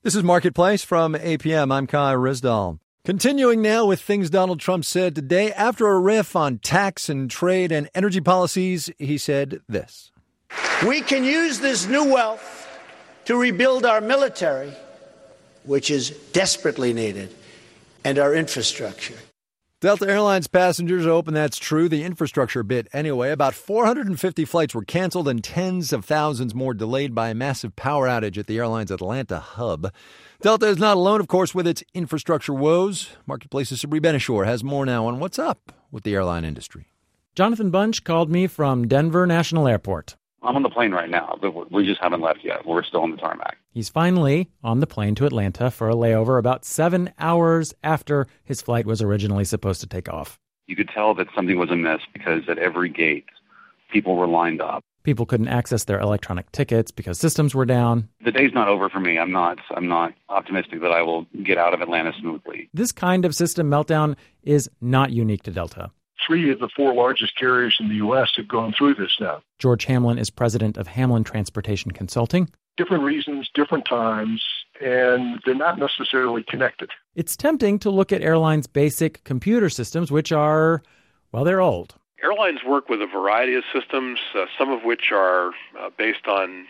This is Marketplace from APM. I'm Kai Rizdal. Continuing now with things Donald Trump said today. After a riff on tax and trade and energy policies, he said this. We can use this new wealth to rebuild our military, which is desperately needed, and our infrastructure. Delta Airlines passengers are hoping that's true. The infrastructure bit anyway. About 450 flights were canceled and tens of thousands more delayed by a massive power outage at the airline's Atlanta hub. Delta is not alone, of course, with its infrastructure woes. Marketplace's Sabri Benishore has more now on what's up with the airline industry. Jonathan Bunch called me from Denver National Airport. I'm on the plane right now, but we just haven't left yet. We're still on the tarmac. He's finally on the plane to Atlanta for a layover about 7 hours after his flight was originally supposed to take off. You could tell that something was amiss because at every gate, people were lined up. People couldn't access their electronic tickets because systems were down. The day's not over for me. I'm not optimistic that I will get out of Atlanta smoothly. This kind of system meltdown is not unique to Delta. 3 of the 4 largest carriers in the U.S. have gone through this now. George Hamlin is president of Hamlin Transportation Consulting. Different reasons, different times, and they're not necessarily connected. It's tempting to look at airlines' basic computer systems, which are, well, they're old. Airlines work with a variety of systems, some of which are based on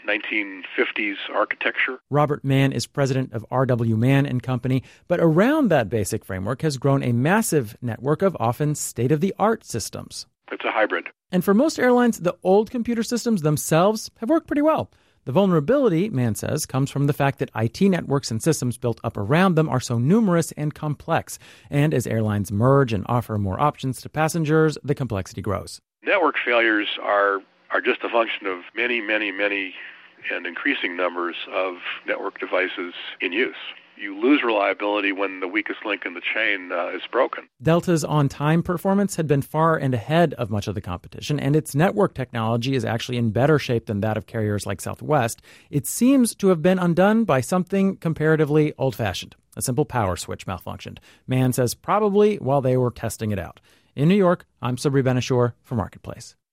1950s architecture. Robert Mann is president of R.W. Mann & Company, but around that basic framework has grown a massive network of often state-of-the-art systems. It's a hybrid. And for most airlines, the old computer systems themselves have worked pretty well. The vulnerability, Mann says, comes from the fact that IT networks and systems built up around them are so numerous and complex. And as airlines merge and offer more options to passengers, the complexity grows. Network failures are just a function of many, many, many and increasing numbers of network devices in use. You lose reliability when the weakest link in the chain is broken. Delta's on-time performance had been far and ahead of much of the competition, and its network technology is actually in better shape than that of carriers like Southwest. It seems to have been undone by something comparatively old-fashioned. A simple power switch malfunctioned. Mann says probably while they were testing it out. In New York, I'm Sabri Benishore for Marketplace.